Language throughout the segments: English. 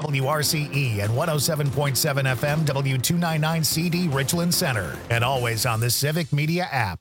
WRCE and 107.7 FM W299CD Richland Center. And always on the Civic Media app.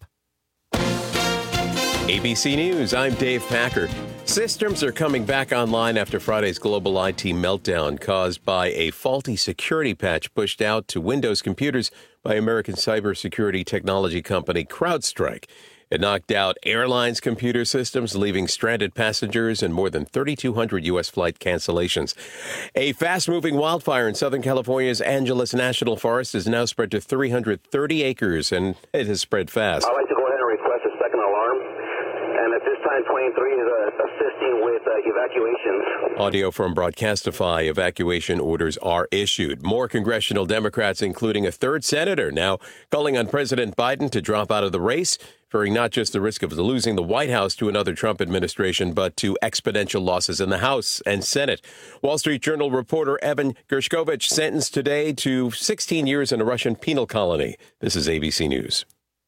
ABC News, I'm Dave Packer. Systems are coming back online after Friday's global IT meltdown caused by a faulty security patch pushed out to Windows computers by American cybersecurity technology company CrowdStrike. It knocked out airlines' computer systems, leaving stranded passengers and more than 3,200 U.S. flight cancellations. A fast-moving wildfire in Southern California's Angeles National Forest is now spread to 330 acres, and it has spread fast. I'd like to go ahead and request a second alarm. And at this time, 23 is assisting with evacuations. Audio from Broadcastify. Evacuation orders are issued. More congressional Democrats, including a third senator, now calling on President Biden to drop out of the race, fearing not just the risk of losing the White House to another Trump administration, but to exponential losses in the House and Senate. Wall Street Journal reporter Evan Gershkovich sentenced today to 16 years in a Russian penal colony. This is ABC News.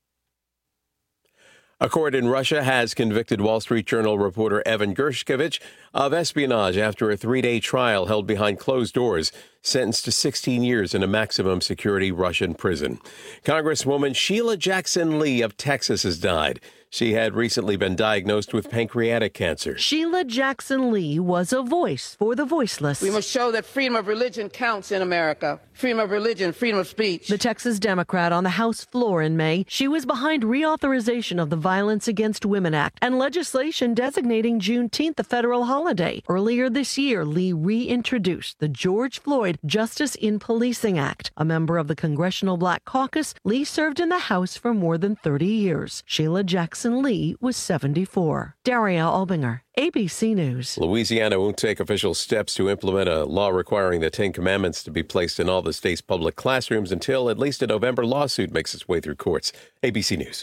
A court in Russia has convicted Wall Street Journal reporter Evan Gershkovich of espionage after a 3-day trial held behind closed doors, sentenced to 16 years in a maximum security Russian prison. Congresswoman Sheila Jackson Lee of Texas has died. She had recently been diagnosed with pancreatic cancer. Sheila Jackson Lee was a voice for the voiceless. We must show that freedom of religion counts in America. Freedom of religion, freedom of speech. The Texas Democrat on the House floor in May, she was behind reauthorization of the Violence Against Women Act and legislation designating Juneteenth a federal holiday. Earlier this year, Lee reintroduced the George Floyd Justice in Policing Act. A member of the Congressional Black Caucus, Lee served in the House for more than 30 years. Sheila Jackson Lee was 74. Daria Albinger, ABC News. Louisiana won't take official steps to implement a law requiring the Ten Commandments to be placed in all the state's public classrooms until at least a November lawsuit makes its way through courts. ABC News.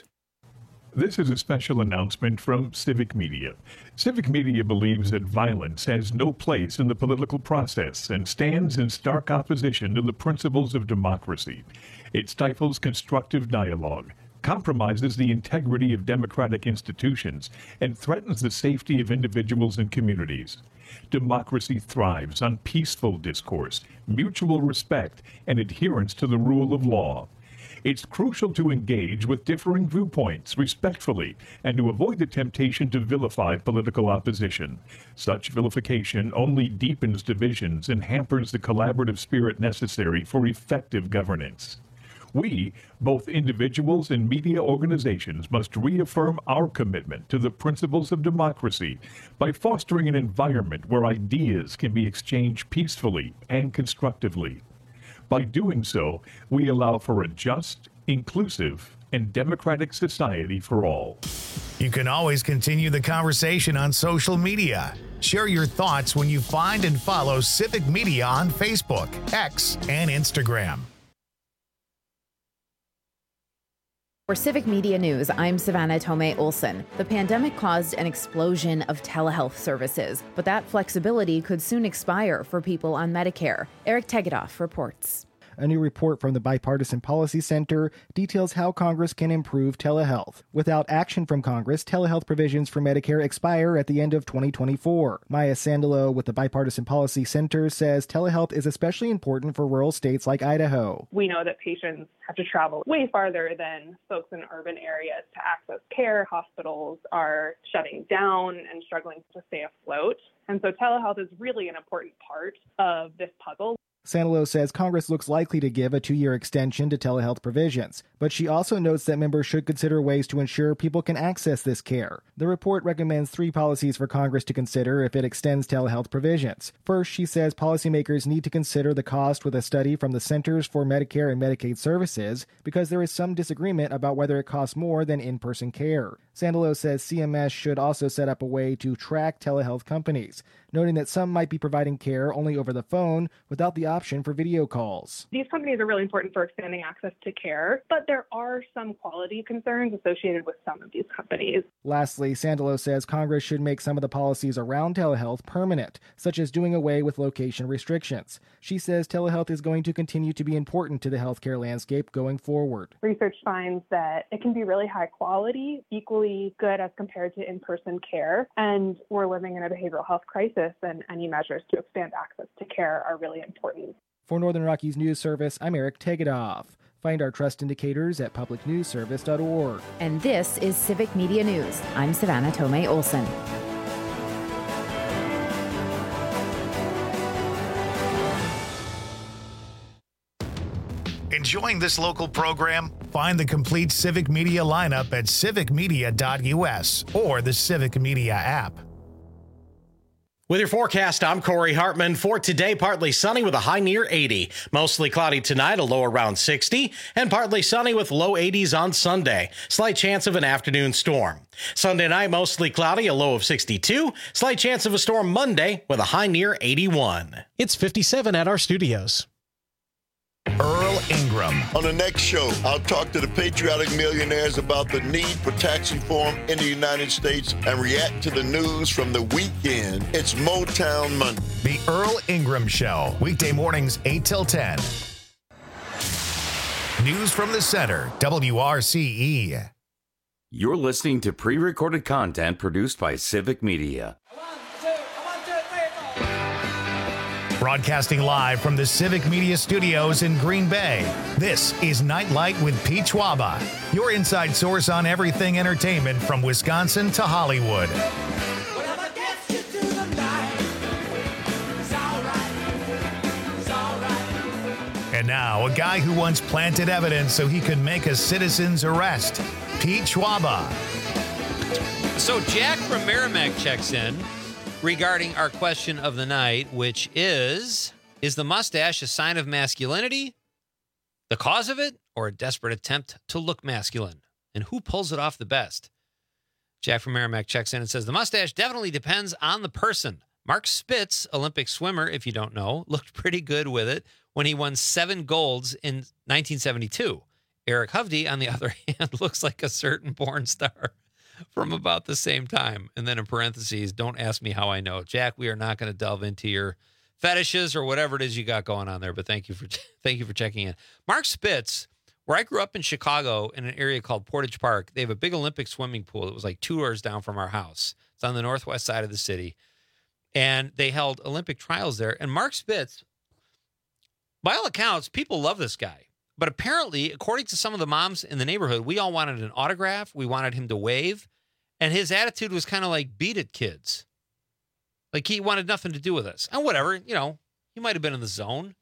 This is a special announcement from Civic Media. Civic Media believes that violence has no place in the political process and stands in stark opposition to the principles of democracy. It stifles constructive dialogue, compromises the integrity of democratic institutions, and threatens the safety of individuals and communities. Democracy thrives on peaceful discourse, mutual respect, and adherence to the rule of law. It's crucial to engage with differing viewpoints respectfully and to avoid the temptation to vilify political opposition. Such vilification only deepens divisions and hampers the collaborative spirit necessary for effective governance. We, both individuals and media organizations, must reaffirm our commitment to the principles of democracy by fostering an environment where ideas can be exchanged peacefully and constructively. By doing so, we allow for a just, inclusive, and democratic society for all. You can always continue the conversation on social media. Share your thoughts when you find and follow Civic Media on Facebook, X, and Instagram. For Civic Media News, I'm Savannah Tomei Olson. The pandemic caused an explosion of telehealth services, but that flexibility could soon expire for people on Medicare. Eric Tegedoff reports. A new report from the Bipartisan Policy Center details how Congress can improve telehealth. Without action from Congress, telehealth provisions for Medicare expire at the end of 2024. Maya Sandalo with the Bipartisan Policy Center says telehealth is especially important for rural states like Idaho. We know that patients have to travel way farther than folks in urban areas to access care. Hospitals are shutting down and struggling to stay afloat. And so telehealth is really an important part of this puzzle. Sandalo says Congress looks likely to give a 2-year extension to telehealth provisions, but she also notes that members should consider ways to ensure people can access this care. The report recommends 3 policies for Congress to consider if it extends telehealth provisions. First, she says policymakers need to consider the cost with a study from the Centers for Medicare and Medicaid Services because there is some disagreement about whether it costs more than in-person care. Sandalo says CMS should also set up a way to track telehealth companies, noting that some might be providing care only over the phone without the option for video calls. These companies are really important for expanding access to care, but there are some quality concerns associated with some of these companies. Lastly, Sandalo says Congress should make some of the policies around telehealth permanent, such as doing away with location restrictions. She says telehealth is going to continue to be important to the healthcare landscape going forward. Research finds that it can be really high quality, equally really good as compared to in-person care. And we're living in a behavioral health crisis, and any measures to expand access to care are really important. For Northern Rockies News Service, I'm Eric Tegedoff. Find our trust indicators at publicnewsservice.org. And this is Civic Media News. I'm Savannah Tomei Olson. Enjoying this local program? Find the complete Civic Media lineup at civicmedia.us or the Civic Media app. With your forecast, I'm Corey Hartman. For today, partly sunny with a high near 80. Mostly cloudy tonight, a low around 60. And partly sunny with low 80s on Sunday. Slight chance of an afternoon storm. Sunday night, mostly cloudy, a low of 62. Slight chance of a storm Monday with a high near 81. It's 57 at our studios. Earl Ingram. On the next show, I'll talk to the patriotic millionaires about the need for tax reform in the United States and react to the news from the weekend. It's Motown Monday. The Earl Ingram Show, weekday mornings 8 till 10. News from the center, WRCE. You're listening to pre-recorded content produced by Civic Media. Broadcasting live from the Civic Media Studios in Green Bay, this is Nightlight with Pete Schwaba, your inside source on everything entertainment from Wisconsin to Hollywood. And now, a guy who once planted evidence so he could make a citizen's arrest, Pete Schwaba. So Jack from Merrimack checks in regarding our question of the night, which is the mustache a sign of masculinity, the cause of it, or a desperate attempt to look masculine? And who pulls it off the best? Jack from Merrimack checks in and says, the mustache definitely depends on the person. Mark Spitz, Olympic swimmer, if you don't know, looked pretty good with it when he won 7 golds in 1972. Eric Hovde, on the other hand, looks like a certain porn star from about the same time. And then in parentheses, don't ask me how I know. Jack, we are not going to delve into your fetishes or whatever it is you got going on there, but thank you for checking in. Mark Spitz, where I grew up in Chicago in an area called Portage Park, they have a big Olympic swimming pool. It was like 2 doors down from our house. It's on the northwest side of the city. And they held Olympic trials there. And Mark Spitz, by all accounts, people love this guy. But apparently, according to some of the moms in the neighborhood, we all wanted an autograph. We wanted him to wave. And his attitude was kind of like, beat it, kids. Like he wanted nothing to do with us. And whatever, he might have been in the zone.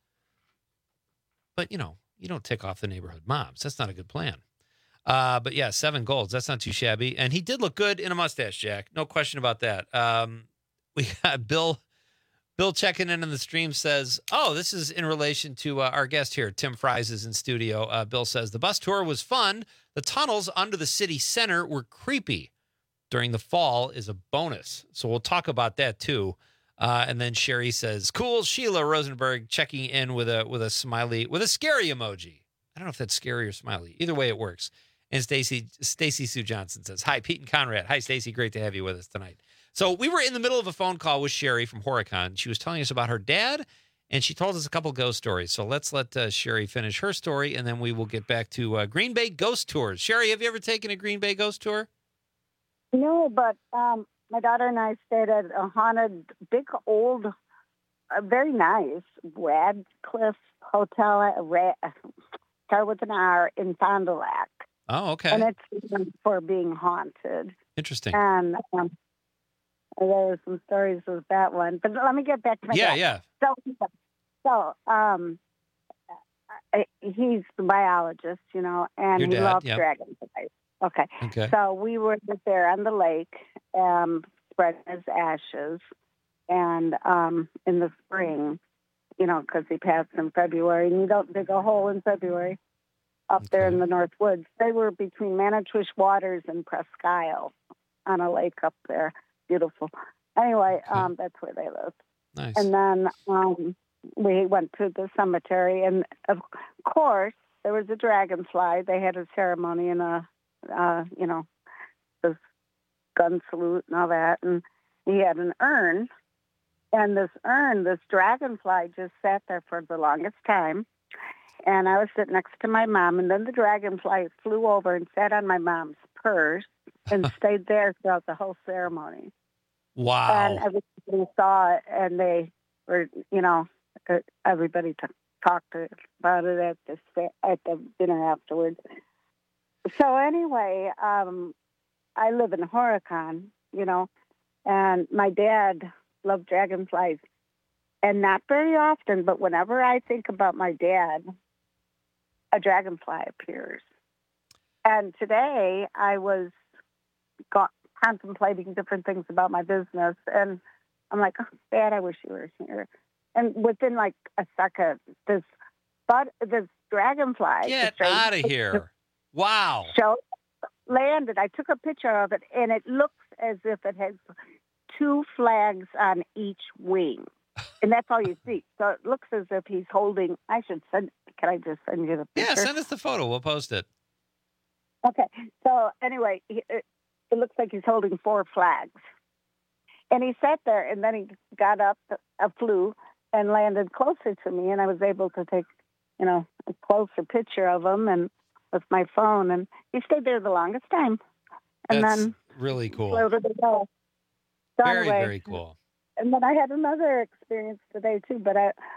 But, you don't tick off the neighborhood moms. That's not a good plan. But yeah, 7 golds. That's not too shabby. And he did look good in a mustache, Jack. No question about that. We got Bill checking in the stream says, this is in relation to our guest here. Tim Fries is in studio. Bill says, the bus tour was fun. The tunnels under the city center were creepy. During the fall is a bonus. So we'll talk about that too. And then Sherry says, cool. Sheila Rosenberg checking in with a smiley, with a scary emoji. I don't know if that's scary or smiley. Either way, it works. And Stacy Sue Johnson says, hi, Pete and Conrad. Hi, Stacy. Great to have you with us tonight. So we were in the middle of a phone call with Sherry from Horicon. She was telling us about her dad, and she told us a couple ghost stories. So let's let Sherry finish her story, and then we will get back to Green Bay ghost tours. Sherry, have you ever taken a Green Bay ghost tour? No, but my daughter and I stayed at a haunted, big, old, very nice Radcliffe Hotel, start with an R, in Fond du Lac. Oh, okay. And it's known for being haunted. Interesting. And there were some stories with that one. But let me get back to my dad. Yeah. So he's the biologist, and Your he dad, loves yep. dragonflies. Okay. So we were there on the lake, spreading his ashes, and in the spring, because he passed in February, and you don't dig a hole in February up there in the North Woods. They were between Manitouche Waters and Presque Isle on a lake up there. Beautiful. Anyway, that's where they lived. Nice. And then we went to the cemetery, and of course, there was a dragonfly. They had a ceremony and this gun salute and all that, and he had an urn. And this dragonfly just sat there for the longest time. And I was sitting next to my mom, and then the dragonfly flew over and sat on my mom's purse and stayed there throughout the whole ceremony. Wow. And everybody saw it, and they were, everybody talked about it at the dinner afterwards. So anyway, I live in Horicon, and my dad loved dragonflies. And not very often, but whenever I think about my dad, a dragonfly appears. And today I was contemplating different things about my business, and I'm like, oh, Dad, I wish you were here. And within like a second, this dragonfly. Get out of here. Wow. Landed. I took a picture of it, and it looks as if it has 2 flags on each wing. And that's all you see. So it looks as if he's holding, can I just send you the picture? Yeah, send us the photo. We'll post it. Okay. So anyway, it looks like he's holding 4 flags. And he sat there, and then he got up, flew, and landed closer to me. And I was able to take, a closer picture of him and with my phone. And he stayed there the longest time. And That's then really cool. Floated away. So Very, anyway, very cool. And then I had another experience today, too, but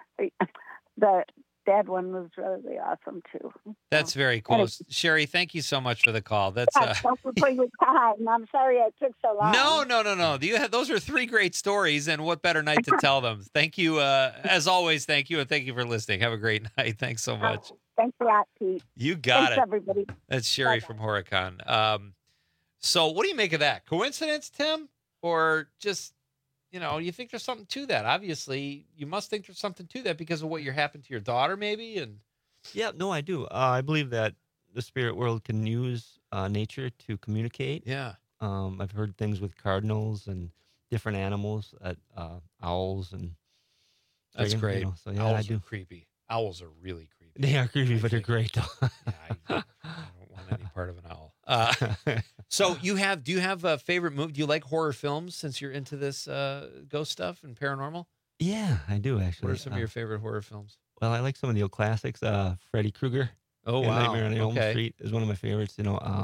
the dad one was really awesome, too. That's very cool. Anyway. Sherry, thank you so much for the call. That's thank you for your time. I'm sorry it took so long. No. Those are 3 great stories, and what better night to tell them? Thank you. As always, thank you, and thank you for listening. Have a great night. Thanks so much. Thanks a lot, Pete. You got Thanks, it. everybody. That's Sherry from Horicon. So what do you make of that? Coincidence, Tim? Or just... you think there's something to that. Obviously, you must think there's something to that because of what happened to your daughter, maybe. And yeah, no, I do. I believe that the spirit world can use nature to communicate. Yeah. I've heard things with cardinals and different animals, owls and. That's great. So yeah, Owls I do. Are creepy. Owls are really creepy. They are creepy, but they're great though. Yeah, I don't want any part of an owl. So do you have a favorite movie? Do you like horror films since you're into this ghost stuff and paranormal? Yeah, I do actually. What are some of your favorite horror films? Well, I like some of the old classics. Freddy Krueger. Oh, wow. Nightmare on Elm Street is one of my favorites.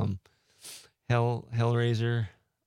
Hellraiser.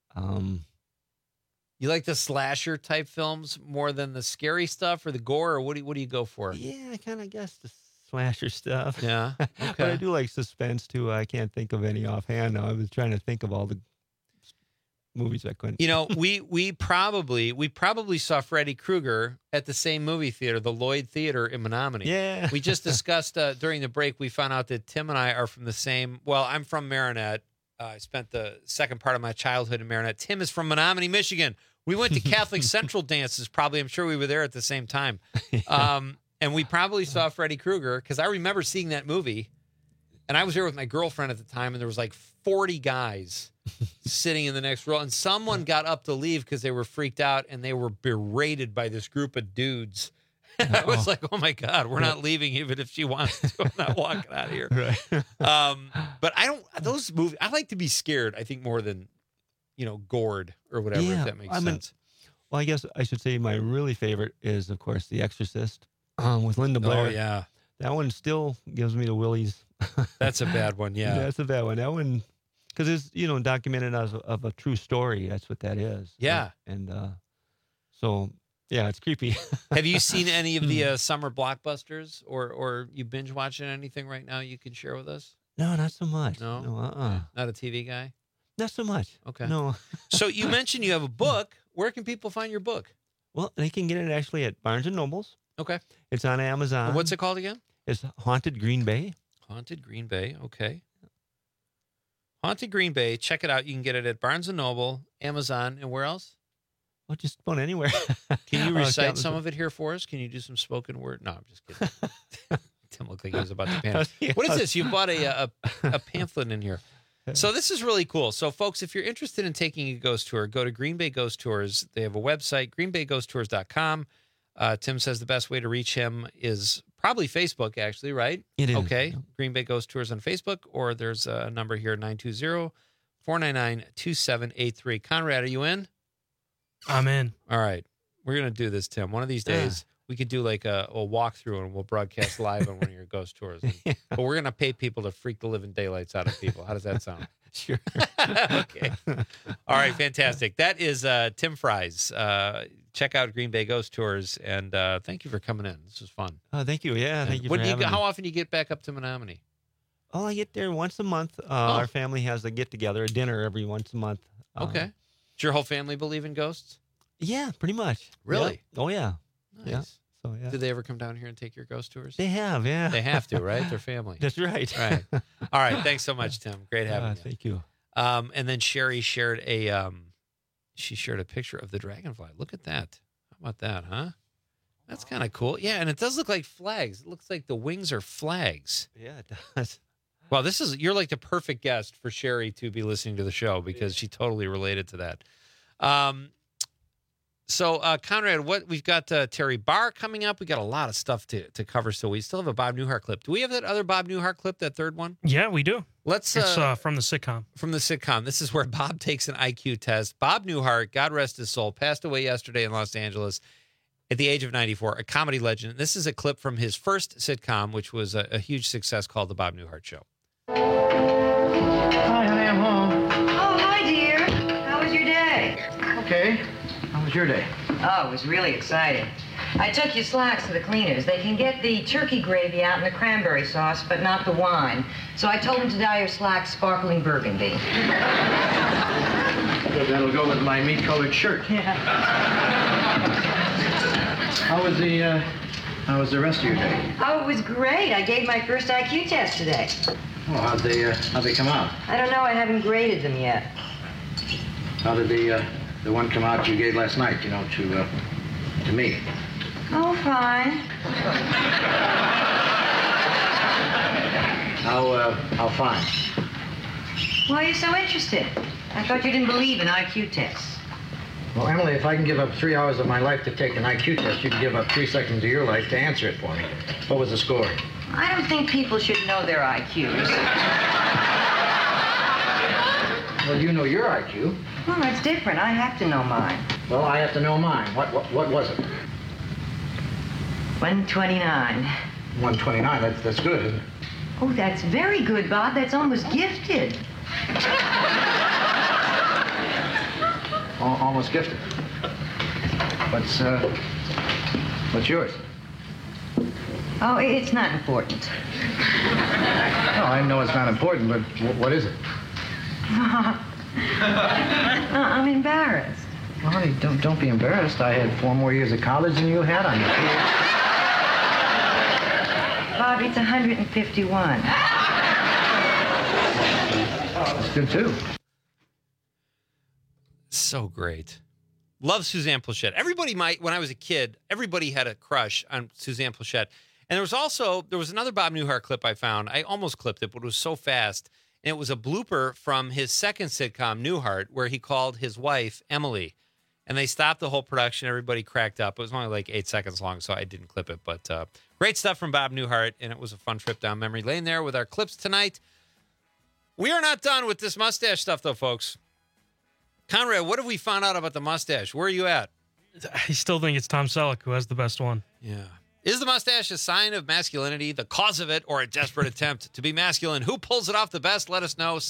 You like the slasher type films more than the scary stuff or the gore, or what do you go for? Yeah, I kind of guess the slasher stuff. Yeah. Okay. But I do like suspense too. I can't think of any offhand now. I was trying to think of all the movies I couldn't. We probably saw Freddy Krueger at the same movie theater, the Lloyd Theater in Menominee. Yeah. We just discussed during the break, we found out that Tim and I are from the same, I'm from Marinette. I spent the second part of my childhood in Marinette. Tim is from Menominee, Michigan. We went to Catholic Central dances, probably. I'm sure we were there at the same time. And we probably saw Freddy Krueger because I remember seeing that movie. And I was there with my girlfriend at the time, and there was like 40 guys sitting in the next row. And someone got up to leave because they were freaked out, and they were berated by this group of dudes. And I was like, oh, my God, we're not leaving even if she wants to. I'm not walking out of here. Right. But those movies, I like to be scared, I think, more than, gored or whatever, if that makes sense. Well, I guess I should say my really favorite is, of course, The Exorcist with Linda Blair. Oh, yeah. That one still gives me the willies. That's a bad one, yeah. That's a bad one. That one, because it's, documented as of a true story. That's what that is. Yeah. And so... yeah, it's creepy. Have you seen any of the summer blockbusters, or you binge watching anything right now you can share with us? No, not so much. No, not a TV guy. Not so much. Okay. No. So you mentioned you have a book. Where can people find your book? Well, they can get it actually at Barnes and Nobles. Okay. It's on Amazon. And what's it called again? It's Haunted Green Bay. Haunted Green Bay. Okay. Haunted Green Bay. Check it out. You can get it at Barnes and Noble, Amazon, and where else? Well, just about anywhere. Can you recite some of it here for us? Can you do some spoken word? No, I'm just kidding. Tim looked like he was about to panic. What is this? You bought a pamphlet in here. So this is really cool. So, folks, if you're interested in taking a ghost tour, go to Green Bay Ghost Tours. They have a website, greenbayghosttours.com. Tim says the best way to reach him is probably Facebook, actually, right? It is. Okay. Green Bay Ghost Tours on Facebook, or there's a number here, 920-499-2783. Conrad, are you in? I'm in. All right. We're going to do this, Tim. One of these days, We could do like a walkthrough and we'll broadcast live on one of your ghost tours. But we're going to pay people to freak the living daylights out of people. How does that sound? Sure. Okay. All right. Fantastic. That is Tim Fries. Check out Green Bay Ghost Tours. And thank you for coming in. This was fun. Oh, thank you. Yeah, thank you for having me. How often do you get back up to Menominee? Oh, I get there once a month. Our family has a get-together, a dinner every once a month. Okay. Does your whole family believe in ghosts? Yeah, pretty much. Really? Yeah. Oh, yeah. Nice. Yeah. So, yeah. Do they ever come down here and take your ghost tours? They have, yeah. They have to, right? They're family. That's right. Right. All right. Thanks so much, Tim. Great having you. Thank you. And then Sherry shared a picture of the dragonfly. Look at that. How about that, huh? That's kind of cool. Yeah, and it does look like flags. It looks like the wings are flags. Yeah, it does. Well, you're like the perfect guest for Sherry to be listening to the show because she totally related to that. So, Conrad, we've got Terry Barr coming up. We got a lot of stuff to cover. So we still have a Bob Newhart clip. Do we have that other Bob Newhart clip, that third one? Yeah, we do. It's from the sitcom. From the sitcom. This is where Bob takes an IQ test. Bob Newhart, God rest his soul, passed away yesterday in Los Angeles at the age of 94, a comedy legend. This is a clip from his first sitcom, which was a huge success, called The Bob Newhart Show. Hi, honey, I'm home. Oh, hi, dear. How was your day? Okay. How was your day? Oh, it was really exciting. I took your slacks to the cleaners. They can get the turkey gravy out in the cranberry sauce, but not the wine. So I told them to dye your slacks sparkling burgundy. That'll go with my meat-colored shirt. Yeah. How was the rest of your day? Oh, it was great. I gave my first IQ test today. Oh, how'd they come out? I don't know. I haven't graded them yet. How did the one come out you gave last night, to me? Oh, fine. How fine? Why are you so interested? I thought you didn't believe in IQ tests. Well, Emily, if I can give up 3 hours of my life to take an IQ test, you can give up 3 seconds of your life to answer it for me. What was the score? I don't think people should know their IQs. Well, you know your IQ. Well, that's different. I have to know mine. Well, I have to know mine. What was it? 129. 129. That's good, isn't it? Oh, that's very good, Bob. That's almost gifted. Almost gifted. What's yours? Oh, it's not important. No, I know it's not important, but what is it? I'm embarrassed. Well, honey, don't be embarrassed. I had 4 more years of college than you had. Bob, it's 151. That's good, too. So great. Love Suzanne Pleshette. When I was a kid, everybody had a crush on Suzanne Pleshette. And there was another Bob Newhart clip I found. I almost clipped it, but it was so fast. And it was a blooper from his second sitcom, Newhart, where he called his wife Emily. And they stopped the whole production. Everybody cracked up. It was only like 8 seconds long, so I didn't clip it. But great stuff from Bob Newhart, and it was a fun trip down memory lane there with our clips tonight. We are not done with this mustache stuff, though, folks. Conrad, what have we found out about the mustache? Where are you at? I still think it's Tom Selleck who has the best one. Yeah. Is the mustache a sign of masculinity, the cause of it, or a desperate attempt to be masculine? Who pulls it off the best? Let us know.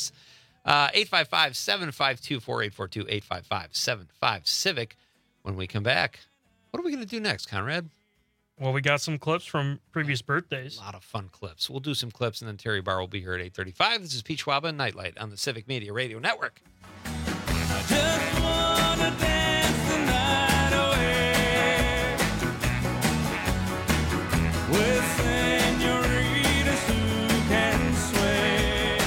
855-752-4842, 855-75-CIVIC. When we come back, what are we going to do next, Conrad? Well, we got some clips from previous birthdays. A lot of fun clips. We'll do some clips, and then Terry Barr will be here at 8:35. This is Pete Schwab and Nightlight on the Civic Media Radio Network. Just wanna dance the night away with senoritas who can sway.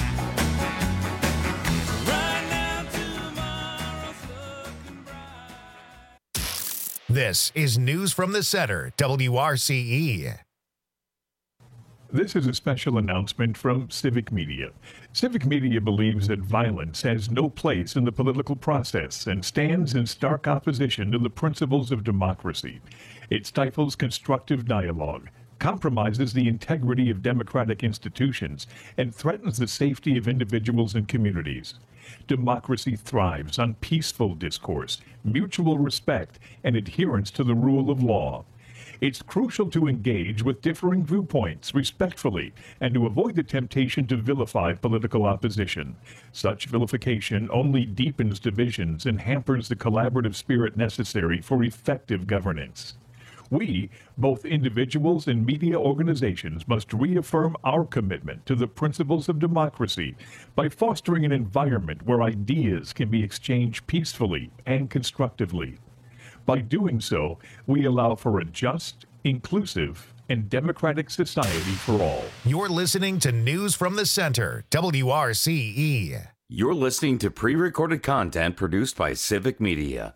Right now, tomorrow's looking bright. This is News from the Center, WRCE. This is a special announcement from Civic Media. Civic Media believes that violence has no place in the political process and stands in stark opposition to the principles of democracy. It stifles constructive dialogue, compromises the integrity of democratic institutions, and threatens the safety of individuals and communities. Democracy thrives on peaceful discourse, mutual respect, and adherence to the rule of law. It's crucial to engage with differing viewpoints respectfully and to avoid the temptation to vilify political opposition. Such vilification only deepens divisions and hampers the collaborative spirit necessary for effective governance. We, both individuals and media organizations, must reaffirm our commitment to the principles of democracy by fostering an environment where ideas can be exchanged peacefully and constructively. By doing so, we allow for a just, inclusive, and democratic society for all. You're listening to News from the Center, WRCE. You're listening to pre-recorded content produced by Civic Media.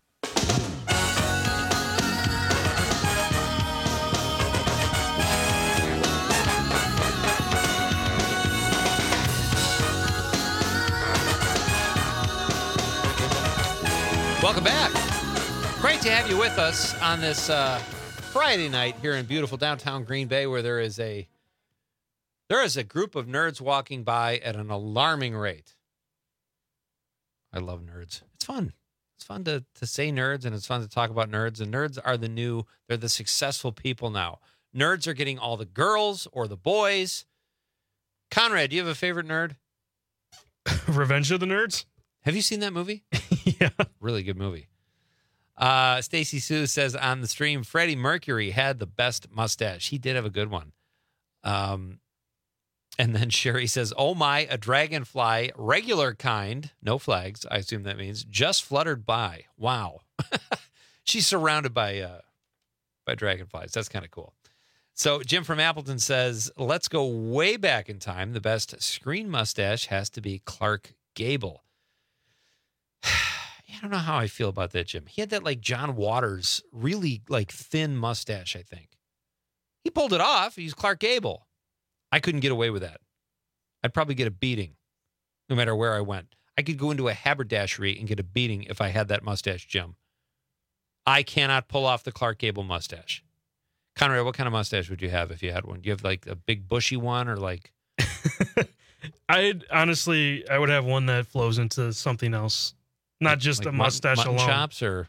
Welcome back. Great to have you with us on this Friday night here in beautiful downtown Green Bay, where there is a group of nerds walking by at an alarming rate. I love nerds. It's fun. It's fun to say nerds, and it's fun to talk about nerds. And nerds are they're the successful people now. Nerds are getting all the girls or the boys. Conrad, do you have a favorite nerd? Revenge of the Nerds. Have you seen that movie? Yeah. Really good movie. Stacy Sue says on the stream, Freddie Mercury had the best mustache. He did have a good one. And then Sherry says, oh my, a dragonfly, regular kind, no flags, I assume that means, just fluttered by. Wow. She's surrounded by dragonflies. That's kind of cool. So Jim from Appleton says, let's go way back in time. The best screen mustache has to be Clark Gable. I don't know how I feel about that, Jim. He had that like John Waters, really like thin mustache, I think. He pulled it off. He's Clark Gable. I couldn't get away with that. I'd probably get a beating no matter where I went. I could go into a haberdashery and get a beating if I had that mustache, Jim. I cannot pull off the Clark Gable mustache. Conrad, what kind of mustache would you have if you had one? Do you have like a big bushy one or like? I would have one that flows into something else. Not just like a mustache mutton alone. Chops or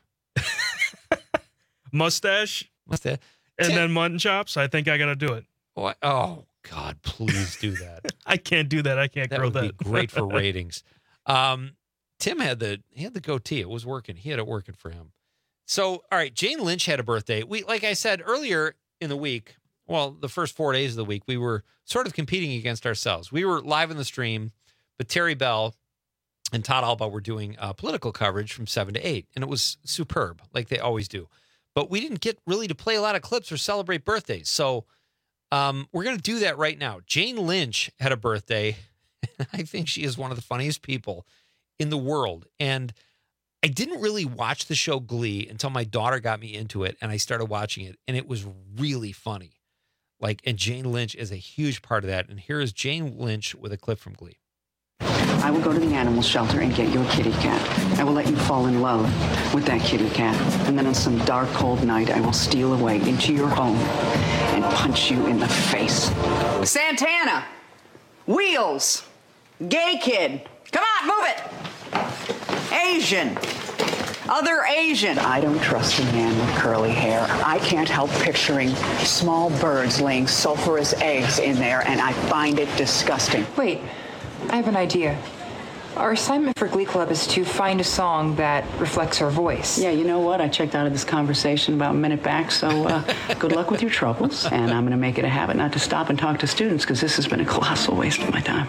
mustache, and then mutton chops. I think I got to do it. What? Oh God, please do that. I can't do that. I can't grow that. That would be great for ratings. Tim had the goatee. It was working. He had it working for him. So, all right, Jane Lynch had a birthday. Like I said earlier in the week, well, the first 4 days of the week, we were sort of competing against ourselves. We were live in the stream, but Terry Bell and Todd Alba were doing political coverage from 7 to 8, and it was superb, like they always do. But we didn't get really to play a lot of clips or celebrate birthdays. So we're going to do that right now. Jane Lynch had a birthday. I think she is one of the funniest people in the world. And I didn't really watch the show Glee until my daughter got me into it, and I started watching it, and it was really funny. And Jane Lynch is a huge part of that. And here is Jane Lynch with a clip from Glee. I will go to the animal shelter and get you a kitty cat. I will let you fall in love with that kitty cat. And then on some dark, cold night, I will steal away into your home and punch you in the face. Santana! Wheels! Gay kid! Come on, move it! Asian! Other Asian. I don't trust a man with curly hair. I can't help picturing small birds laying sulfurous eggs in there, and I find it disgusting. Wait. I have an idea. Our assignment for Glee Club is to find a song that reflects our voice. Yeah, you know what? I checked out of this conversation about a minute back, so good luck with your troubles. And I'm going to make it a habit not to stop and talk to students, because this has been a colossal waste of my time.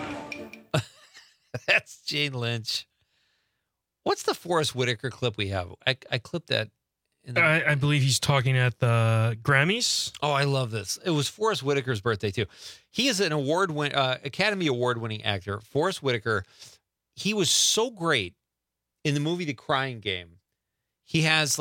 That's Jane Lynch. What's the Forrest Whitaker clip we have? I clipped that. I believe he's talking at the Grammys. Oh, I love this. It was Forrest Whitaker's birthday, too. He is an Academy Award-winning actor. Forrest Whitaker, he was so great in the movie The Crying Game. He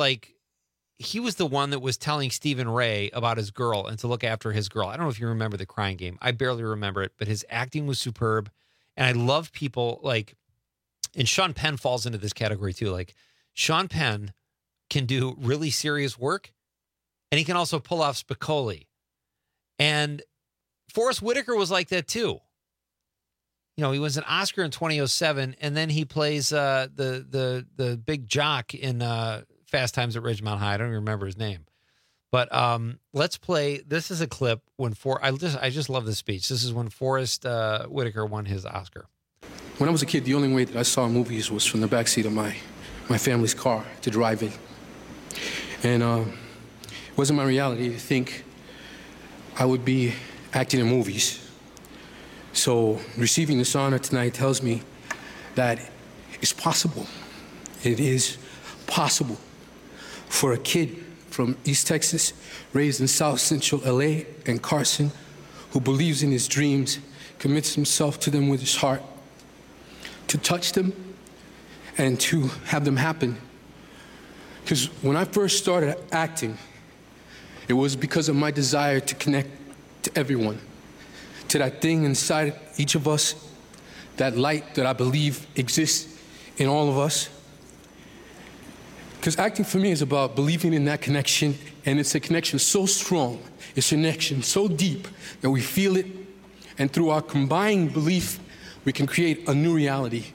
was the one that was telling Stephen Ray about his girl and to look after his girl. I don't know if you remember The Crying Game. I barely remember it, but his acting was superb. And I love people and Sean Penn falls into this category, too. Sean Penn can do really serious work, and he can also pull off Spicoli. And Forrest Whitaker was like that too. He was an Oscar in 2007, and then he plays the big jock in Fast Times at Ridgemont High. I don't even remember his name, But let's play. This is a clip when I just love this speech. This is when Forrest Whitaker won his Oscar. When I was a kid, the only way that I saw movies was from the backseat of my family's car to drive in. And it wasn't my reality to think I would be acting in movies. So receiving this honor tonight tells me that it's possible. It is possible for a kid from East Texas, raised in South Central LA and Carson, who believes in his dreams, commits himself to them with his heart, to touch them and to have them happen. Because when I first started acting, it was because of my desire to connect to everyone, to that thing inside each of us, that light that I believe exists in all of us. Because acting for me is about believing in that connection, and it's a connection so strong, it's a connection so deep that we feel it, and through our combined belief, we can create a new reality.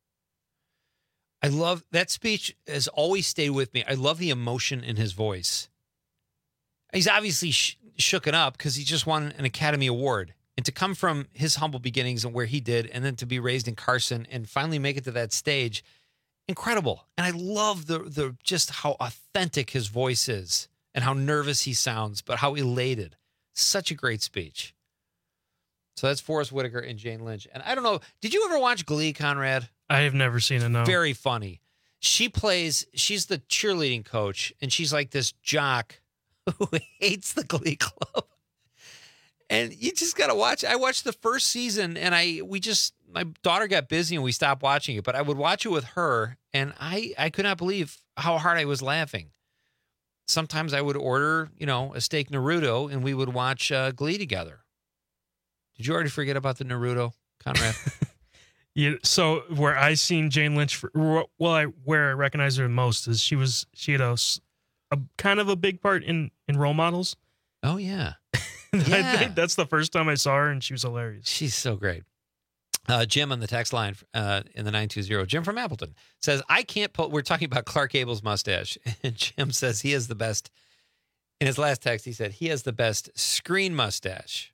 I love that speech. Has always stayed with me. I love the emotion in his voice. He's obviously shooken up because he just won an Academy Award. And to come from his humble beginnings and where he did, and then to be raised in Carson and finally make it to that stage, incredible. And I love the just how authentic his voice is and how nervous he sounds, but how elated. Such a great speech. So that's Forrest Whitaker and Jane Lynch. And I don't know, did you ever watch Glee, Conrad? I have never seen it, no. Very funny. She's the cheerleading coach, and she's like this jock who hates the Glee Club. And you just got to watch. I watched the first season, and my daughter got busy and we stopped watching it, but I would watch it with her, and I could not believe how hard I was laughing. Sometimes I would order, a steak Naruto, and we would watch Glee together. Did you already forget about the Naruto, Conrad? Yeah. So where I seen Jane Lynch, where I recognize her the most is she had a kind of a big part in Role Models. Oh yeah. I think that's the first time I saw her, and she was hilarious. She's so great. Jim on the text line in the 920, Jim from Appleton, says, I can't pull, we're talking about Clark Gable's mustache, and Jim says he has the best, in his last text, he said he has the best screen mustache.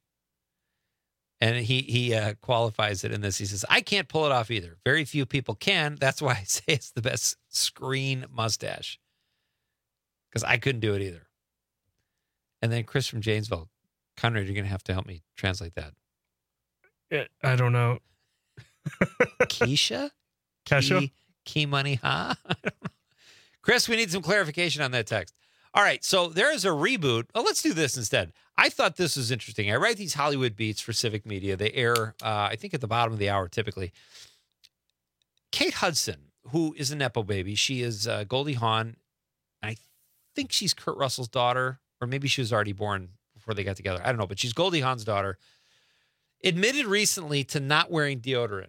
And he qualifies it in this. He says, I can't pull it off either. Very few people can. That's why I say it's the best screen mustache. Because I couldn't do it either. And then Chris from Janesville, Conrad, you're going to have to help me translate that. I don't know. Keisha? Kesha? Key money, huh? I don't know. Chris, we need some clarification on that text. All right, so there is a reboot. Oh, let's do this instead. I thought this was interesting. I write these Hollywood beats for Civic Media. They air, I think, at the bottom of the hour, typically. Kate Hudson, who is a Nepo baby, she is Goldie Hawn. I think she's Kurt Russell's daughter, or maybe she was already born before they got together. I don't know, but she's Goldie Hawn's daughter. Admitted recently to not wearing deodorant.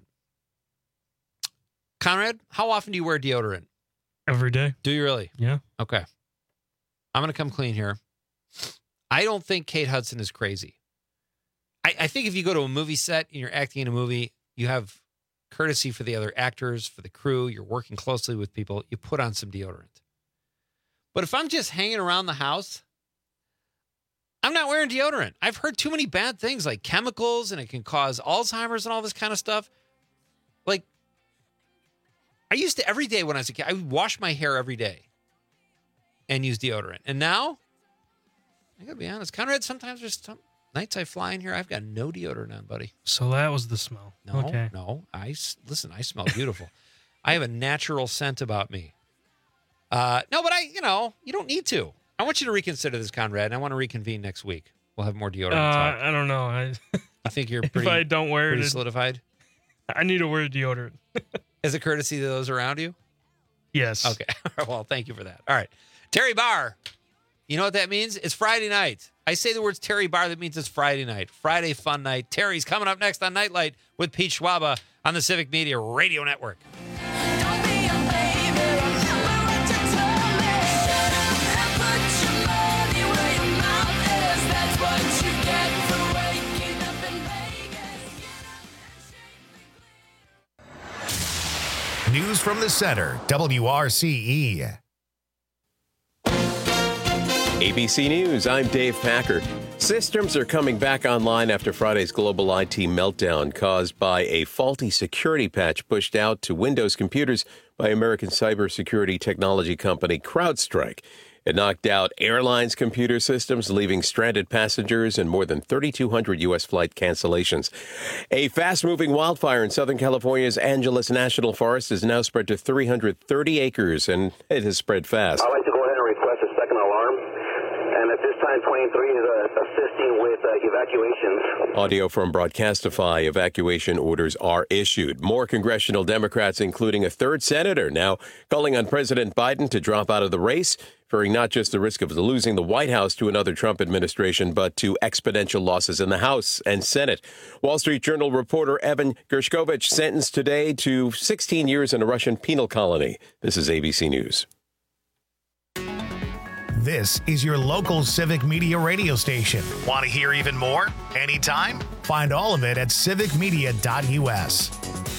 Conrad, how often do you wear deodorant? Every day. Do you really? Yeah. Okay. I'm going to come clean here. I don't think Kate Hudson is crazy. I think if you go to a movie set and you're acting in a movie, you have courtesy for the other actors, for the crew, you're working closely with people, you put on some deodorant. But if I'm just hanging around the house, I'm not wearing deodorant. I've heard too many bad things like chemicals, and it can cause Alzheimer's and all this kind of stuff. Like, I used to every day when I was a kid, I would wash my hair every day and use deodorant. And now, I gotta be honest, Conrad, sometimes there's some nights I fly in here, I've got no deodorant on, buddy. So that was the smell. No, okay. no. Listen, I smell beautiful. I have a natural scent about me. No, but you don't need to. I want you to reconsider this, Conrad, and I want to reconvene next week. We'll have more deodorant talk. I don't know. I think you're pretty, if I don't wear pretty it, solidified? I need to wear deodorant. As a courtesy to those around you? Yes. Okay. Well, thank you for that. All right. Terry Barr. You know what that means? It's Friday night. I say the words Terry Barr, that means it's Friday night. Friday fun night. Terry's coming up next on Nightlight with Pete Schwaba on the Civic Media Radio Network. News from the center, WRCE. ABC News, I'm Dave Packer. Systems are coming back online after Friday's global IT meltdown caused by a faulty security patch pushed out to Windows computers by American cybersecurity technology company CrowdStrike. It knocked out airlines' computer systems, leaving stranded passengers and more than 3,200 U.S. flight cancellations. A fast-moving wildfire in Southern California's Angeles National Forest is now spread to 330 acres, and it has spread fast. I'd like to go ahead and request a second alarm. And at this time, 23 is assisting with evacuations. Audio from Broadcastify. Evacuation orders are issued. More congressional Democrats, including a third senator, now calling on President Biden to drop out of the race, fearing not just the risk of losing the White House to another Trump administration, but to exponential losses in the House and Senate. Wall Street Journal reporter Evan Gershkovich sentenced today to 16 years in a Russian penal colony. This is ABC News. This is your local Civic Media radio station. Want to hear even more? Anytime? Find all of it at civicmedia.us.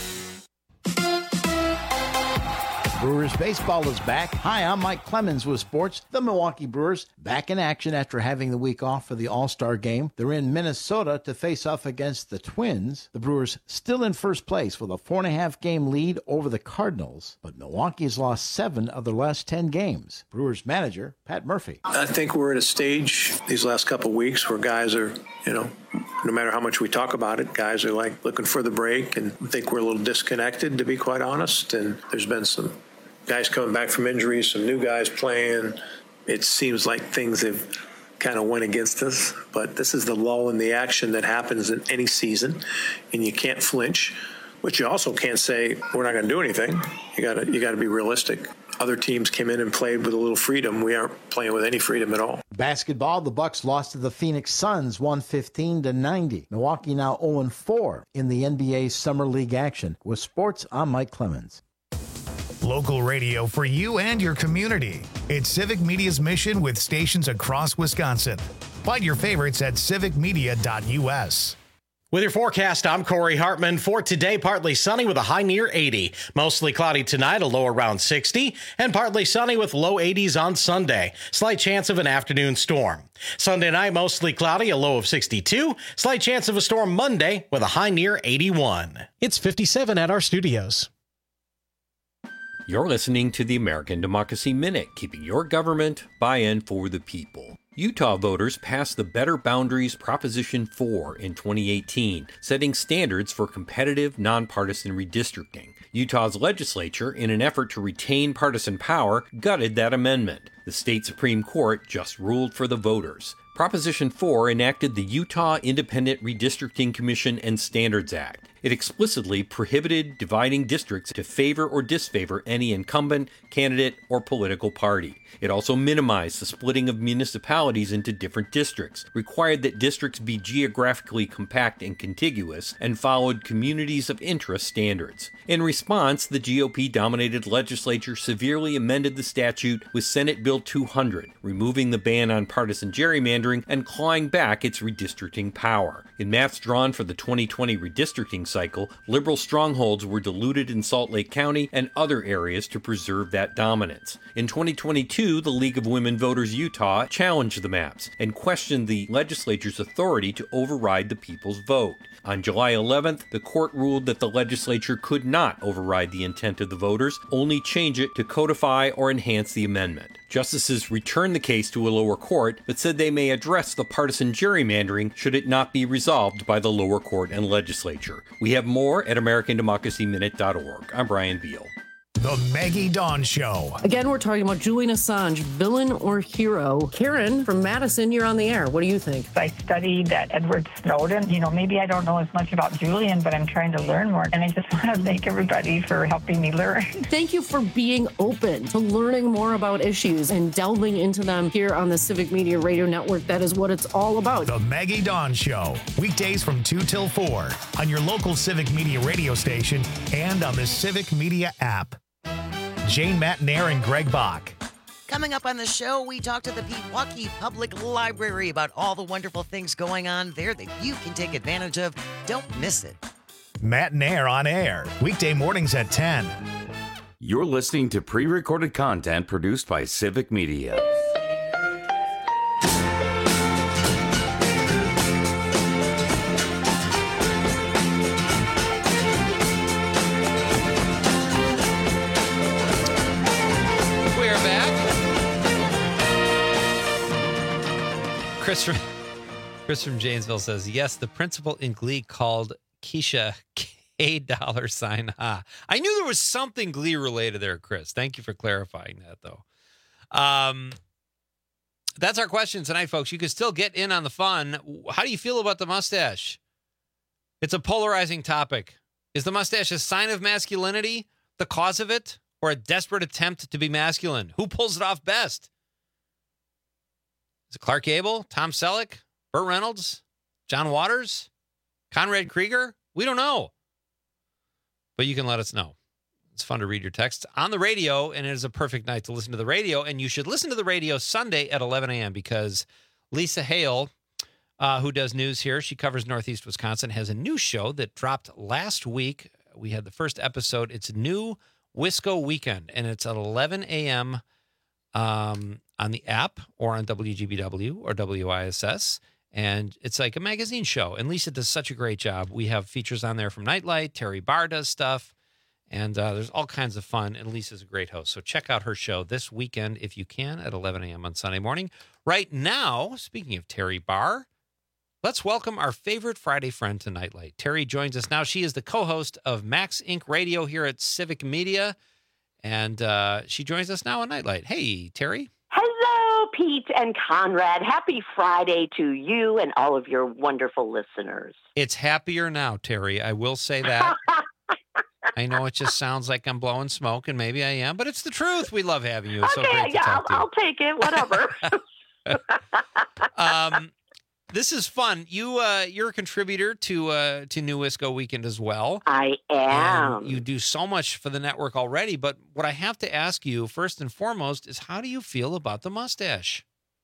Brewers baseball is back. Hi, I'm Mike Clemens with sports. The Milwaukee Brewers back in action after having the week off for the All-Star game. They're in Minnesota to face off against the Twins. The Brewers still in first place with a 4.5-game lead over the Cardinals, but Milwaukee has lost 7 of their last 10 games. Brewers manager Pat Murphy. I think we're at a stage these last couple of weeks where guys are, no matter how much we talk about it, guys are like looking for the break, and I think we're a little disconnected, to be quite honest. And there's been some guys coming back from injuries, some new guys playing. It seems like things have kind of went against us, but this is the lull in the action that happens in any season, and you can't flinch. But you also can't say we're not going to do anything. You got to be realistic. Other teams came in and played with a little freedom. We aren't playing with any freedom at all. Basketball, the Bucks lost to the Phoenix Suns 115-90. Milwaukee now 0-4 in the NBA Summer League action. With sports, I'm Mike Clemens. Local radio for you and your community. It's Civic Media's mission with stations across Wisconsin. Find your favorites at civicmedia.us. With your forecast, I'm Corey Hartman. For today, partly sunny with a high near 80. Mostly cloudy tonight, a low around 60. And partly sunny with low 80s on Sunday. Slight chance of an afternoon storm. Sunday night, mostly cloudy, a low of 62. Slight chance of a storm Monday with a high near 81. It's 57 at our studios. You're listening to the American Democracy Minute, keeping your government buy-in for the people. Utah voters passed the Better Boundaries Proposition 4 in 2018, setting standards for competitive, nonpartisan redistricting. Utah's legislature, in an effort to retain partisan power, gutted that amendment. The state Supreme Court just ruled for the voters. Proposition 4 enacted the Utah Independent Redistricting Commission and Standards Act. It explicitly prohibited dividing districts to favor or disfavor any incumbent, candidate, or political party. It also minimized the splitting of municipalities into different districts, required that districts be geographically compact and contiguous, and followed communities of interest standards. In response, the GOP-dominated legislature severely amended the statute with Senate Bill 200, removing the ban on partisan gerrymandering and clawing back its redistricting power. In maps drawn for the 2020 redistricting cycle, liberal strongholds were diluted in Salt Lake County and other areas to preserve that dominance. In 2022, the League of Women Voters Utah challenged the maps and questioned the legislature's authority to override the people's vote. On July 11th, the court ruled that the legislature could not override the intent of the voters, only change it to codify or enhance the amendment. Justices returned the case to a lower court, but said they may address the partisan gerrymandering should it not be resolved by the lower court and legislature. We have more at AmericanDemocracyMinute.org. I'm Brian Beal. The Maggie Dawn Show. Again, we're talking about Julian Assange, villain or hero. Karen from Madison, you're on the air. What do you think? I studied Edward Snowden. Maybe I don't know as much about Julian, but I'm trying to learn more. And I just want to thank everybody for helping me learn. Thank you for being open to learning more about issues and delving into them here on the Civic Media Radio Network. That is what it's all about. The Maggie Dawn Show. Weekdays from 2 till 4 on your local Civic Media radio station and on the Civic Media app. Jane Matnair and Greg Bach. Coming up on the show, we talk to the Pewaukee Public Library about all the wonderful things going on there that you can take advantage of. Don't miss it. Matnair on air, weekday mornings at 10. You're listening to pre-recorded content produced by Civic Media. Chris from Janesville says, yes, the principal in Glee called Keisha K $. I knew there was something Glee related there, Chris. Thank you for clarifying that, though. That's our question tonight, folks. You can still get in on the fun. How do you feel about the mustache? It's a polarizing topic. Is the mustache a sign of masculinity, the cause of it, or a desperate attempt to be masculine? Who pulls it off best? Is it Clark Gable, Tom Selleck, Burt Reynolds, John Waters, Conrad Krieger? We don't know. But you can let us know. It's fun to read your texts on the radio, and it is a perfect night to listen to the radio. And you should listen to the radio Sunday at 11 a.m. because Lisa Hale, who does news here, she covers Northeast Wisconsin, has a new show that dropped last week. We had the first episode. It's New Wisco Weekend, and it's at 11 a.m. On the app or on WGBW or WISS. And it's like a magazine show. And Lisa does such a great job. We have features on there from Nightlight. Terry Barr does stuff. And there's all kinds of fun. And Lisa's a great host. So check out her show this weekend, if you can, at 11 a.m. on Sunday morning. Right now, speaking of Terry Barr, let's welcome our favorite Friday friend to Nightlight. Terry joins us now. She is the co-host of Max Inc. Radio here at Civic Media. And she joins us now on Nightlight. Hey, Terry. Hello, Pete and Conrad. Happy Friday to you and all of your wonderful listeners. It's happier now, Terry. I will say that. I know it just sounds like I'm blowing smoke, and maybe I am, but it's the truth. We love having you. It's so great to talk to you. I'll take it, whatever. This is fun. You're a contributor to New Wisco Weekend as well. I am. And you do so much for the network already, but what I have to ask you first and foremost is, how do you feel about the mustache?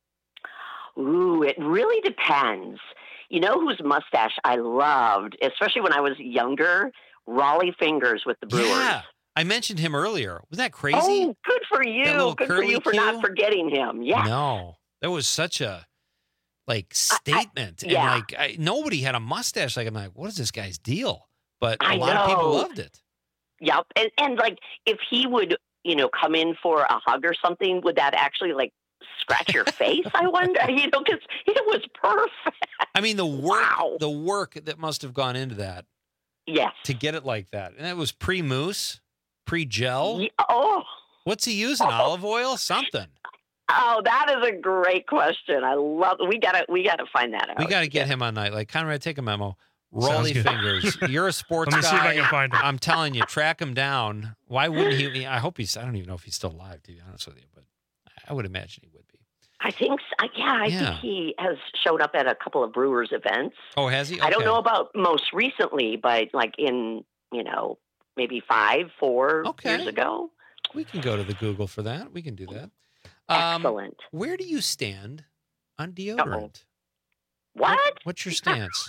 Ooh, it really depends. You know whose mustache I loved, especially when I was younger? Raleigh Fingers with the Brewers. Yeah, I mentioned him earlier. Was that crazy? Oh, good for you. Good for you for not forgetting him. Yeah. No, that was such a statement. And nobody had a mustache. Like, I'm like, what is this guy's deal? But a lot of people loved it. Yep. And like, if he would, come in for a hug or something, would that actually scratch your face? I wonder, because it was perfect. I mean, the work that must have gone into that. Yes. To get it like that. And that was pre-mousse, pre-gel. Yeah, what's he using? Olive oil? Something. Oh, that is a great question. I love it. We gotta find that out. We gotta get him on night. Like, Conrad, take a memo. Raleigh Fingers. You're a sports guy. Let me see if I can find him. I'm telling you, track him down. Why wouldn't he? I don't even know if he's still alive, to be honest with you, but I would imagine he would be. I think so. I think he has showed up at a couple of Brewers events. Oh, has he? Okay. I don't know about most recently, but in, maybe 4 years ago. We can go to the Google for that. We can do that. Excellent. Where do you stand on deodorant? What? What's your stance?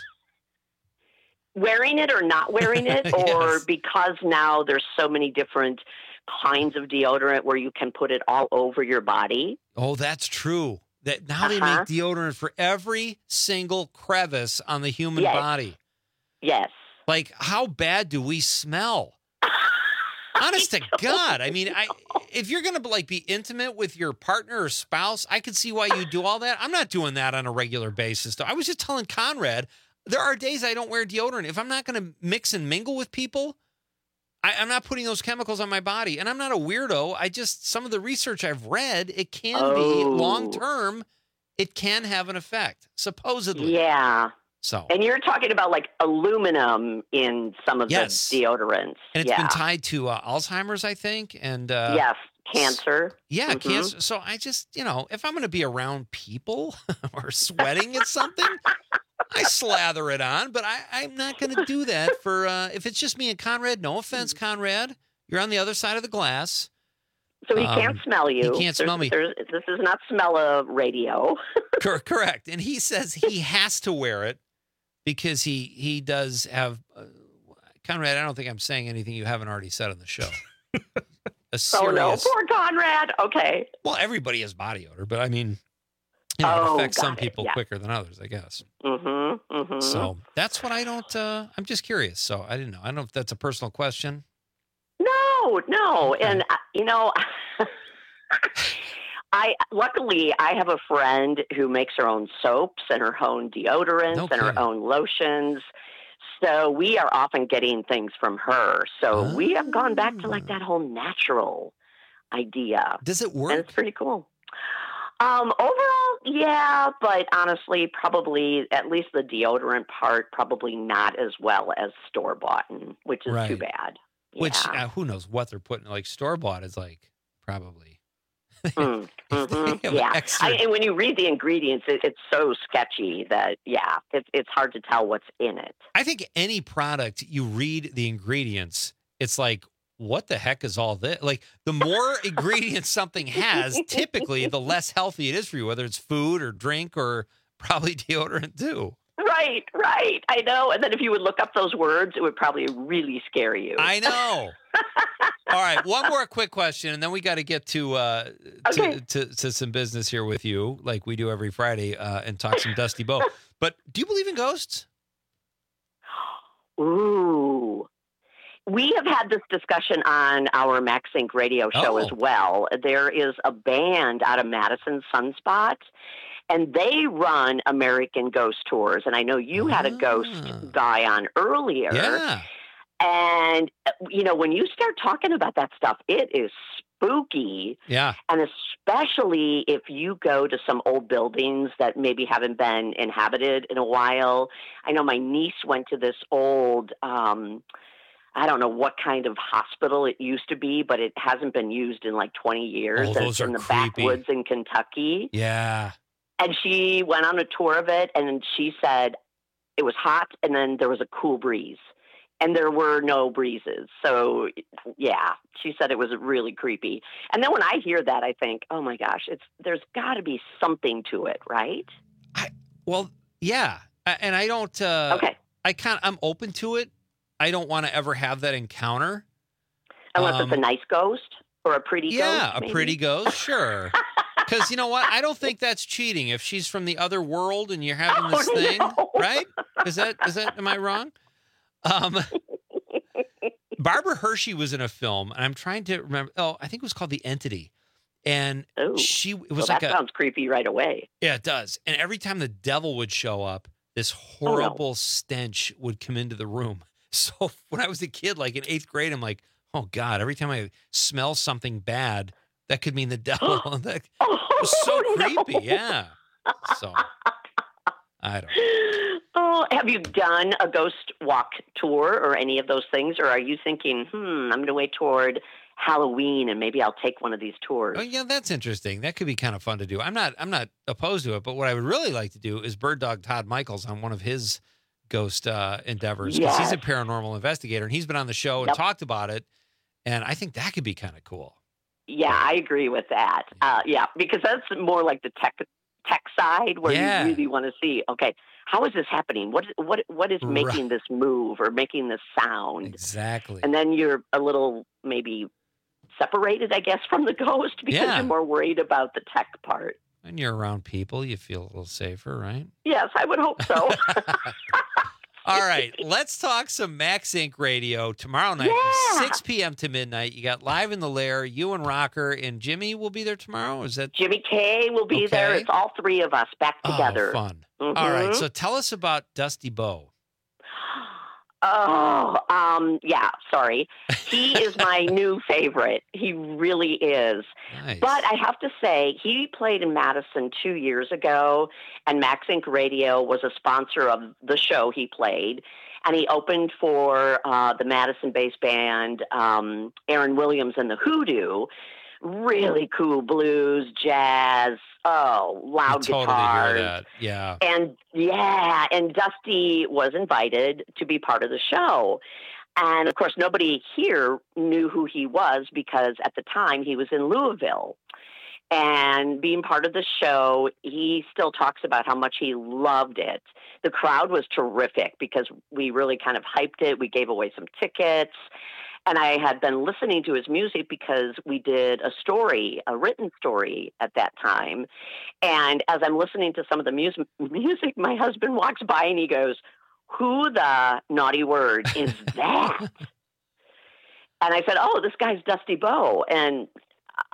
Wearing it or not wearing it? Or because now there's so many different kinds of deodorant where you can put it all over your body? Oh, that's true. That now they make deodorant for every single crevice on the human body. Yes. Like, how bad do we smell? Honest to God. I mean, if you're going to be intimate with your partner or spouse, I could see why you do all that. I'm not doing that on a regular basis. I was just telling Conrad, there are days I don't wear deodorant. If I'm not going to mix and mingle with people, I'm not putting those chemicals on my body. And I'm not a weirdo. some of the research I've read, it can be long-term. It can have an effect, supposedly. Yeah. So. And you're talking about aluminum in some of the deodorants. And it's been tied to Alzheimer's, I think. And yes, cancer. Yeah, cancer. So I just, if I'm going to be around people or sweating at something, I slather it on. But I'm not going to do that for, if it's just me and Conrad. No offense, Conrad. You're on the other side of the glass. So he can't smell you. He can't smell me. This is not smell a radio. Correct. And he says he has to wear it because he does have, Conrad, I don't think I'm saying anything you haven't already said on the show. Oh, no. Poor Conrad. Okay. Well, everybody has body odor, but I mean, it affects some people quicker than others, I guess. Mm-hmm. Mm-hmm. So that's what I don't, I'm just curious. So I didn't know. I don't know if that's a personal question. No. And, Luckily, I have a friend who makes her own soaps and her own deodorants and her own lotions. So we are often getting things from her. So we have gone back to like that whole natural idea. Does it work? And it's pretty cool. Overall, yeah, but honestly, probably at least the deodorant part, probably not as well as store-bought, which is too bad. Which, who knows what they're putting, like store-bought is like probably. Yeah. Extra. And when you read the ingredients, it's so sketchy that, it's hard to tell what's in it. I think any product you read the ingredients, it's like, what the heck is all this? Like, the more ingredients something has, typically, the less healthy it is for you, whether it's food or drink or probably deodorant too. Right. I know. And then if you would look up those words, it would probably really scare you. I know. All right. One more quick question, and then we got to get to some business here with you, like we do every Friday, and talk some Dusty Bo. But do you believe in ghosts? Ooh. We have had this discussion on our MaxSync radio show as well. There is a band out of Madison, Sunspot, and they run American Ghost Tours. And I know you had a ghost guy on earlier. Yeah. And, when you start talking about that stuff, it is spooky. Yeah. And especially if you go to some old buildings that maybe haven't been inhabited in a while. I know my niece went to this old, I don't know what kind of hospital it used to be, but it hasn't been used in like 20 years. Oh, those are in the creepy. backwoods in Kentucky. Yeah. And she went on a tour of it, and she said it was hot, and then there was a cool breeze. And there were no breezes. So, yeah, she said it was really creepy. And then when I hear that, I think, oh, my gosh, there's got to be something to it, right? Well, yeah. And I don't... okay. I'm open to it. I don't want to ever have that encounter. Unless it's a nice ghost or a pretty ghost. Yeah, a maybe? pretty ghost, sure. Because you know what? I don't think that's cheating. If she's from the other world and you're having this thing, right? Is that? Am I wrong? Barbara Hershey was in a film, and I'm trying to remember. Oh, I think it was called The Entity. And it was that sounds creepy right away. Yeah, it does. And every time the devil would show up, this horrible stench would come into the room. So when I was a kid, like in 8th grade, I'm like, oh God, every time I smell something bad, that could mean the devil. That was so creepy. Yeah. So I don't know. Oh, have you done a ghost walk tour or any of those things? Or are you thinking, I'm going to wait toward Halloween and maybe I'll take one of these tours? Oh, yeah, that's interesting. That could be kind of fun to do. I'm not opposed to it, but what I would really like to do is bird dog Todd Michaels on one of his ghost endeavors, because he's a paranormal investigator and he's been on the show and talked about it, and I think that could be kind of cool. Yeah, I agree with that. Because that's more like the tech side where you really want to see, okay, how is this happening? What is making this move or making this sound? Exactly. And then you're a little maybe separated, I guess, from the ghost because you're more worried about the tech part. And you're around people, you feel a little safer, right? Yes, I would hope so. All right, let's talk some MaxSync radio tomorrow night from 6 p.m. to midnight. You got Live in the Lair, you and Rocker, and Jimmy will be there tomorrow? Is that Jimmy K will be there. It's all three of us back together. Oh, fun. Mm-hmm. All right, so tell us about Dusty Bo. Sorry. He is my new favorite. He really is. Nice. But I have to say, he played in Madison 2 years ago, and MaxSync Radio was a sponsor of the show he played. And he opened for the Madison-based band, Aaron Williams and the Hoodoo. Really cool blues, jazz, loud totally guitars. hear that. Yeah. And Dusty was invited to be part of the show. And of course, nobody here knew who he was because at the time he was in Louisville. And being part of the show, he still talks about how much he loved it. The crowd was terrific because we really kind of hyped it. We gave away some tickets. And I had been listening to his music because we did a written story at that time. And as I'm listening to some of the music, my husband walks by and he goes, "Who the naughty word is that?" And I said, "Oh, this guy's Dusty Bo." And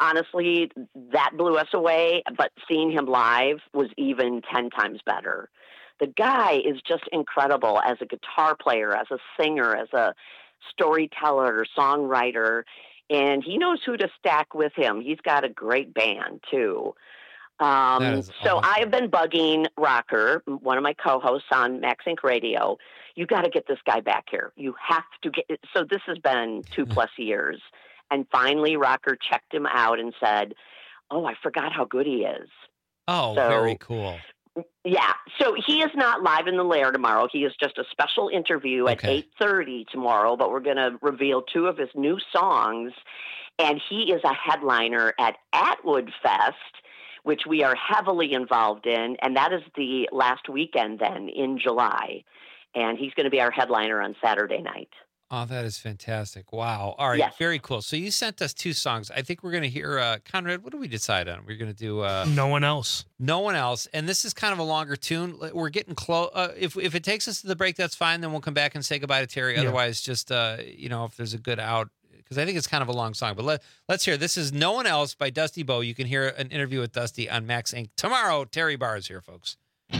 honestly, that blew us away, but seeing him live was even 10 times better. The guy is just incredible as a guitar player, as a singer, as a storyteller, songwriter, and he knows who to stack with him. He's got a great band, too. So I have been bugging Rocker, one of my co-hosts on Max Inc. Radio. You got to get this guy back here. You have to get it. So this has been 2+ years. And finally, Rocker checked him out and said, oh, I forgot how good he is. Oh, So- very cool. Yeah. So he is not live in the lair tomorrow. He is just a special interview at Okay. 8:30 tomorrow, but we're going to reveal 2 of his new songs. And he is a headliner at Atwood Fest, which we are heavily involved in. And that is the last weekend then in July. And he's going to be our headliner on Saturday night. Oh, that is fantastic. Wow. All right. Yes. Very cool. So you sent us 2 songs. I think we're going to hear, Conrad, what did we decide on? We're going to do No One Else. No One Else. And this is kind of a longer tune. We're getting close. If it takes us to the break, that's fine. Then we'll come back and say goodbye to Terry. Yeah. Otherwise, just, if there's a good out, because I think it's kind of a long song. But let's hear. This is No One Else by Dusty Bowe. You can hear an interview with Dusty on Max Inc. tomorrow. Terry Barr is here, folks.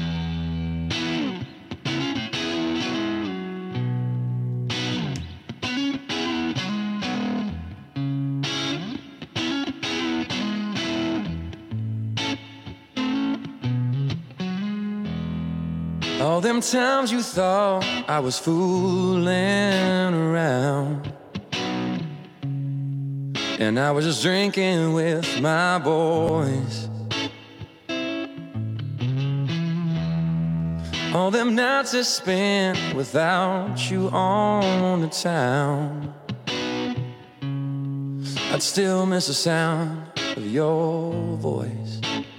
All them times you thought I was fooling around, and I was just drinking with my boys. All them nights I spent without you on the town, I'd still miss the sound of your voice.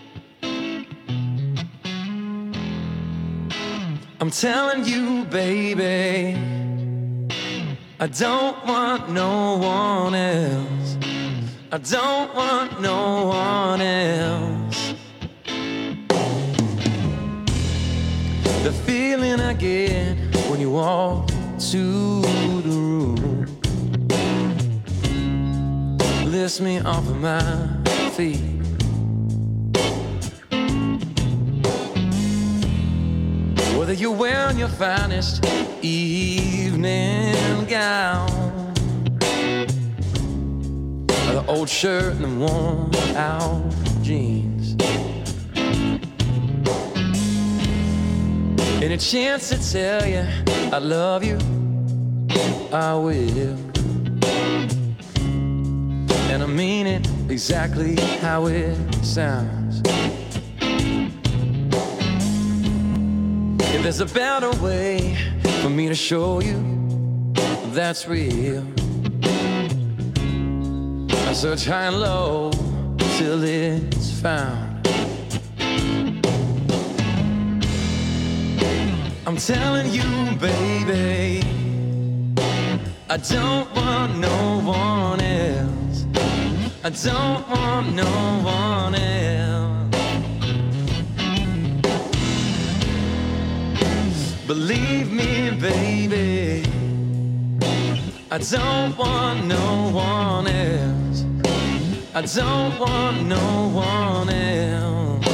I'm telling you, baby, I don't want no one else. I don't want no one else. The feeling I get when you walk to the room lifts me off of my feet. Whether you're wearing your finest evening gown, or the old shirt and the worn out jeans, any chance to tell you I love you, I will. And I mean it exactly how it sounds. If there's a better way for me to show you that's real, I search high and low till it's found. I'm telling you, baby, I don't want no one else. I don't want no one else. Believe me, baby, I don't want no one else. I don't want no one else.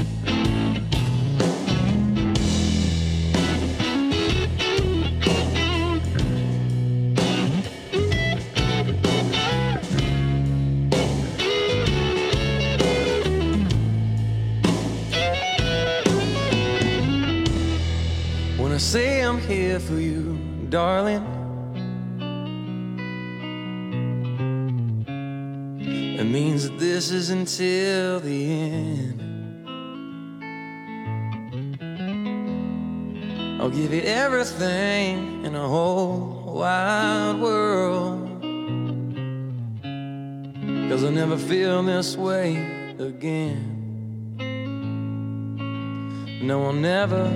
When I say I'm here for you, darling, it means that this is until the end. I'll give you everything in a whole wide world, 'cause I'll never feel this way again. No, I'll never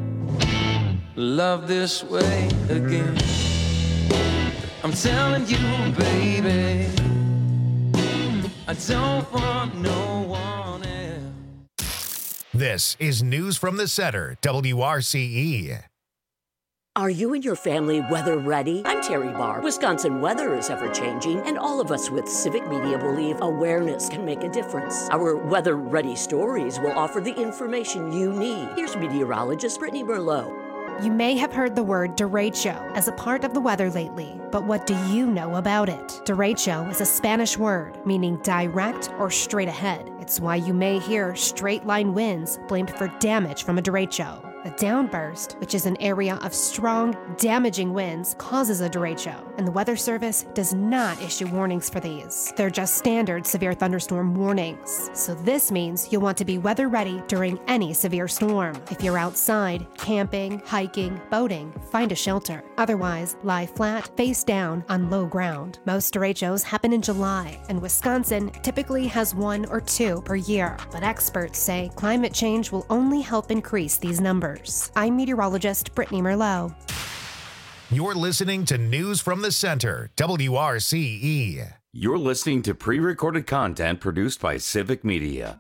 love this way again. I'm telling you, baby, I don't want no one else. This is News from the Center, WRCE. Are you and your family weather ready? I'm Terry Barr. Wisconsin weather is ever-changing, and all of us with Civic Media believe awareness can make a difference. Our weather-ready stories will offer the information you need. Here's meteorologist Brittany Merlot. You may have heard the word derecho as a part of the weather lately, but what do you know about it? Derecho is a Spanish word meaning direct or straight ahead. It's why you may hear straight line winds blamed for damage from a derecho. A downburst, which is an area of strong, damaging winds, causes a derecho, and the Weather Service does not issue warnings for these. They're just standard severe thunderstorm warnings. So this means you'll want to be weather ready during any severe storm. If you're outside, camping, hiking, boating, find a shelter. Otherwise, lie flat, face down on low ground. Most derechos happen in July, and Wisconsin typically has 1 or 2 per year. But experts say climate change will only help increase these numbers. I'm meteorologist Brittany Merlot. You're listening to News from the Center, WRCE. You're listening to pre-recorded content produced by Civic Media.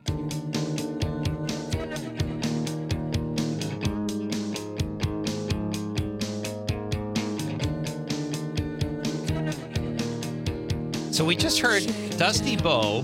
So we just heard Dusty Bowe,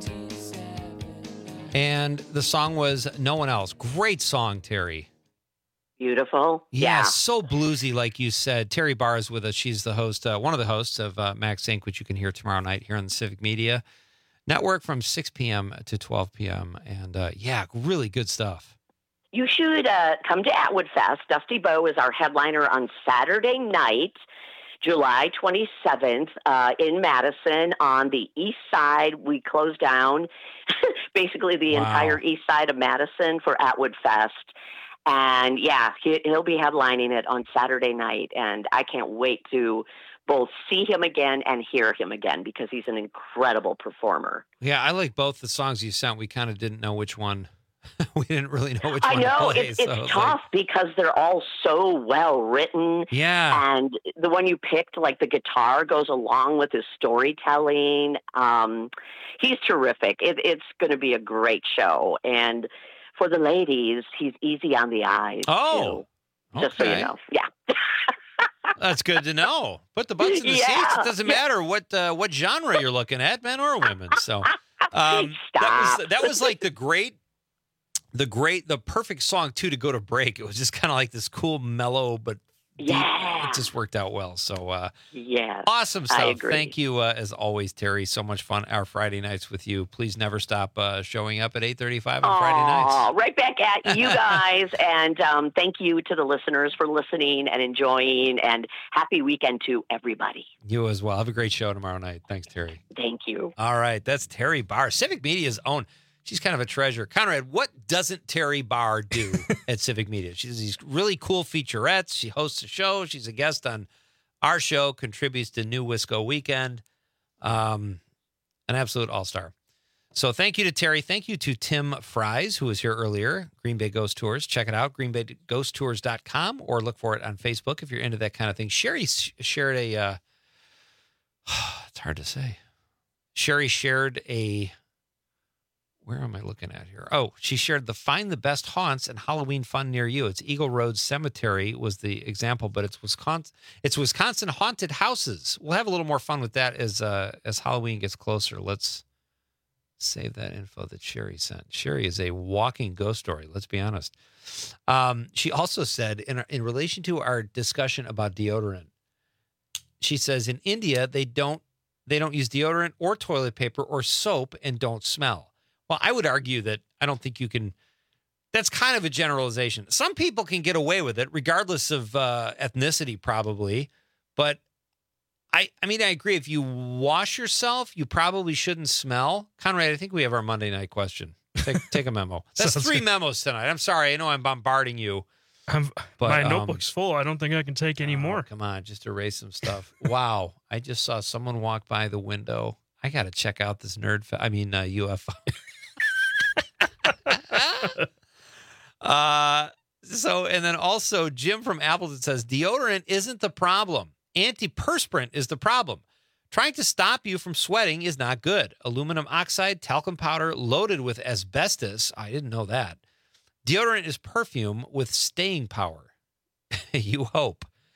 and the song was No One Else. Great song, Terry. Beautiful. Yeah, so bluesy, like you said. Terry Barr is with us. She's the host, one of the hosts of Max Inc., which you can hear tomorrow night here on the Civic Media Network from 6 p.m. to 12 p.m. And really good stuff. You should come to Atwood Fest. Dusty Bowe is our headliner on Saturday night, July 27th, in Madison on the east side. We close down basically the entire east side of Madison for Atwood Fest. And he'll be headlining it on Saturday night. And I can't wait to both see him again and hear him again because he's an incredible performer. Yeah, I like both the songs you sent. We kind of didn't know which one. We didn't really know which I one know, to play. it's tough because they're all so well written. Yeah. And the one you picked, like the guitar goes along with his storytelling. He's terrific. It's going to be a great show. And for the ladies, he's easy on the eyes. Oh, too, just so you know. Yeah. That's good to know. Put the butts in the seats. It doesn't matter what genre you're looking at, men or women. So that was like the perfect song too to go to break. It was just kind of like this cool, mellow, but deep. It just worked out well. So awesome stuff. I agree. Thank you as always, Terry. So much fun our Friday nights with you. Please never stop showing up at 8:35 on Friday nights. Right back at you guys. And thank you to the listeners for listening and enjoying. And happy weekend to everybody. You as well. Have a great show tomorrow night. Thanks, Terry. Thank you. All right, that's Terry Barr, Civic Media's own. She's kind of a treasure. Conrad, what doesn't Terry Barr do at Civic Media? She does these really cool featurettes. She hosts a show. She's a guest on our show, contributes to New Wisco Weekend. An absolute all-star. So thank you to Terry. Thank you to Tim Fries, who was here earlier, Green Bay Ghost Tours. Check it out, greenbayghosttours.com, or look for it on Facebook if you're into that kind of thing. Sherry shared a... it's hard to say. Sherry shared a... Where am I looking at here? Oh, she shared the Find the Best Haunts and Halloween Fun Near You. It's Eagle Road Cemetery was the example, but it's Wisconsin haunted houses. We'll have a little more fun with that as Halloween gets closer. Let's save that info that Sherry sent. Sherry is a walking ghost story, let's be honest. She also said, in relation to our discussion about deodorant, she says in India, they don't use deodorant or toilet paper or soap and don't smell. Well, I would argue that I don't think you can. That's kind of a generalization. Some people can get away with it, regardless of ethnicity, probably. But I mean, I agree. If you wash yourself, you probably shouldn't smell. Conrad, I think we have our Monday night question. Take a memo. That's 3 memos tonight. I'm sorry. I know I'm bombarding you. My notebook's full. I don't think I can take any more. Come on, just erase some stuff. Wow. I just saw someone walk by the window. I got to check out this UFO. And then also Jim from Appleton says deodorant isn't the problem. Antiperspirant is the problem. Trying to stop you from sweating is not good. Aluminum oxide, talcum powder loaded with asbestos. I didn't know that. Deodorant is perfume with staying power. You hope.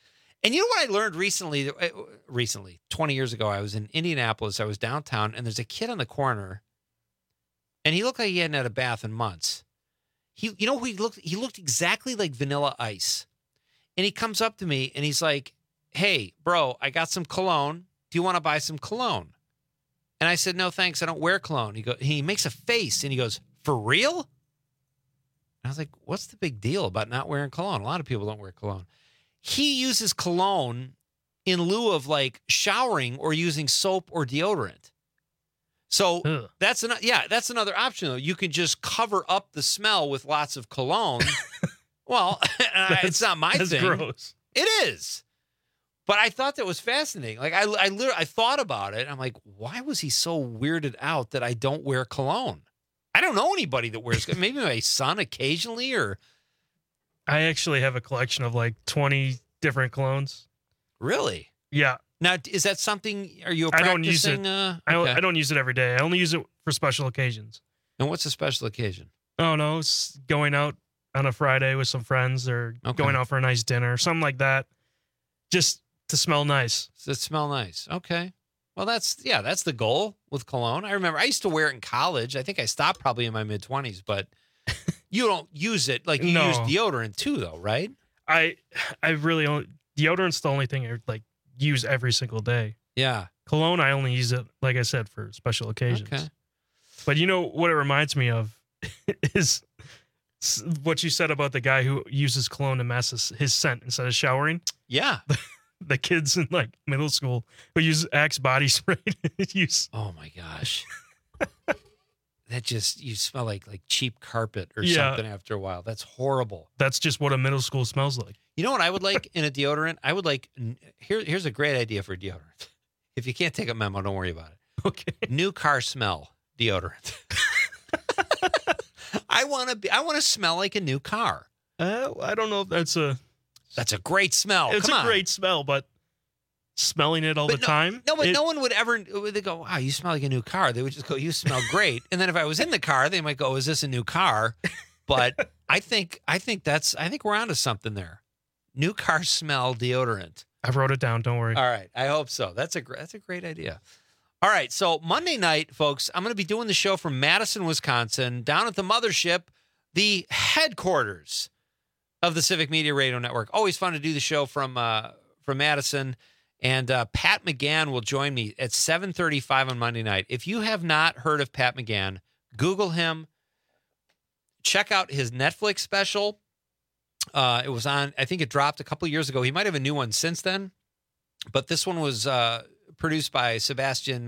And you know what I learned recently? 20 years ago, I was in Indianapolis. I was downtown, and there's a kid on the corner, and he looked like he hadn't had a bath in months. He looked exactly like Vanilla Ice. And he comes up to me, and he's like, hey, bro, I got some cologne. Do you want to buy some cologne? And I said, no, thanks. I don't wear cologne. He makes a face, and he goes, for real? And I was like, what's the big deal about not wearing cologne? A lot of people don't wear cologne. He uses cologne in lieu of like showering or using soap or deodorant. So that's another option though. You can just cover up the smell with lots of cologne. Well, it's not my thing. That's gross. It is. But I thought that was fascinating. Like I thought about it. I'm like, why was he so weirded out that I don't wear cologne? I don't know anybody that wears. Maybe my son occasionally, or. I actually have a collection of like 20 different colognes. Really? Yeah. Now, is that something? Are you practicing? I don't use it. I don't use it every day. I only use it for special occasions. And what's a special occasion? Oh no, it's going out on a Friday with some friends, or going out for a nice dinner, something like that. Just to smell nice. To smell nice. Okay. Well, that's the goal with cologne. I remember I used to wear it in college. I think I stopped probably in my mid-20s, but you don't use it like you use deodorant too, though, right? I really only deodorant's the only thing I like use every single day. Yeah. Cologne, I only use it, like I said, for special occasions. Okay. But you know what it reminds me of is what you said about the guy who uses cologne to mask his scent instead of showering. Yeah. The kids in like middle school who use Axe body spray to use. Oh my gosh. You smell like cheap carpet or something after a while. That's horrible. That's just what a middle school smells like. You know what I would like in a deodorant? I would like, here's a great idea for deodorant. If you can't take a memo, don't worry about it. Okay. New car smell deodorant. I want to smell like a new car. I don't know if that's a great smell. It's a great smell, but smelling it all the time. No, but no one would ever. They go, "Wow, you smell like a new car." They would just go, "You smell great." And then if I was in the car, they might go, "Is this a new car?" But I think we're onto something there. New car smell deodorant. I wrote it down. Don't worry. All right, I hope so. That's a great idea. All right, so Monday night, folks, I'm going to be doing the show from Madison, Wisconsin, down at the mothership, the headquarters of the Civic Media Radio Network. Always fun to do the show from Madison. And Pat McGann will join me at 7:35 on Monday night. If you have not heard of Pat McGann, Google him. Check out his Netflix special. It was on, I think it dropped a couple of years ago. He might have a new one since then. But this one was produced by Sebastian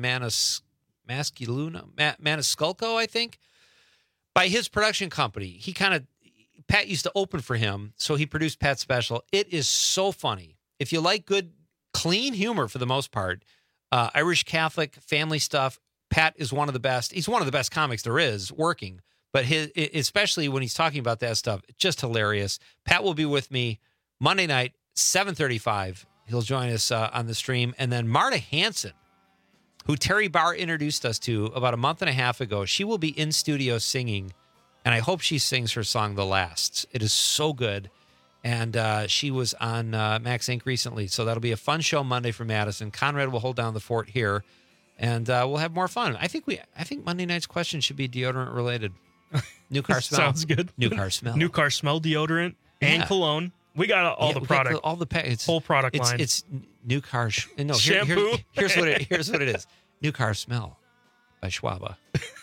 Maniscalco, I think, by his production company. Pat used to open for him, so he produced Pat's special. It is so funny. If you like good, clean humor for the most part, Irish Catholic family stuff, Pat is one of the best. He's one of the best comics there is working, but especially when he's talking about that stuff, just hilarious. Pat will be with me Monday night, 7:35. He'll join us on the stream. And then Marta Hanson, who Terry Barr introduced us to about a month and a half ago, she will be in studio singing, and I hope she sings her song, The Last. It is so good. And she was on Max Inc. recently, so that'll be a fun show Monday for Madison. Conrad will hold down the fort here, and we'll have more fun. I think Monday night's question should be deodorant related. New car smell. Sounds good. New car smell. New car smell deodorant and cologne. We got all the product. Whole product line. It's new car. Shampoo. Here's what it is. New car smell by Schwaba.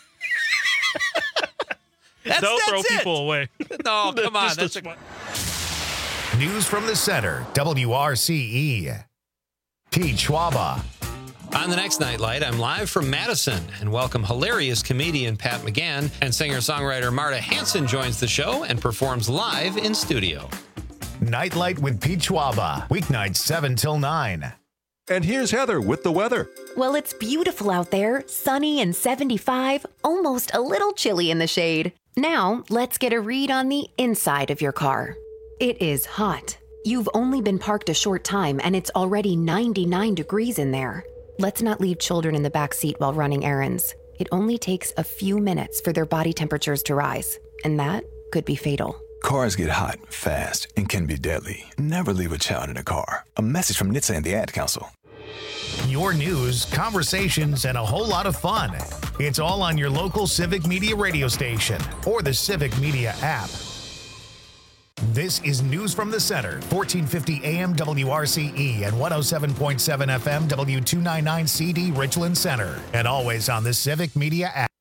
They'll throw people away. No, come on. That's News from the center, WRCE. Pete Schwaba. On the next Nightlight, I'm live from Madison and welcome hilarious comedian Pat McGann, and singer-songwriter Marta Hanson joins the show and performs live in studio. Nightlight with Pete Schwaba, weeknights 7 till 9. And here's Heather with the weather. Well, it's beautiful out there, sunny and 75, almost a little chilly in the shade. Now, let's get a read on the inside of your car. It is hot. You've only been parked a short time and it's already 99 degrees in there. Let's not leave children in the back seat while running errands. It only takes a few minutes for their body temperatures to rise, and that could be fatal. Cars get hot, fast, and can be deadly. Never leave a child in a car. A message from NHTSA and the Ad Council. Your news, conversations, and a whole lot of fun. It's all on your local Civic Media radio station or the Civic Media app. This is News from the Center, 1450 AM WRCE and 107.7 FM W299CD Richland Center, and always on the Civic Media app.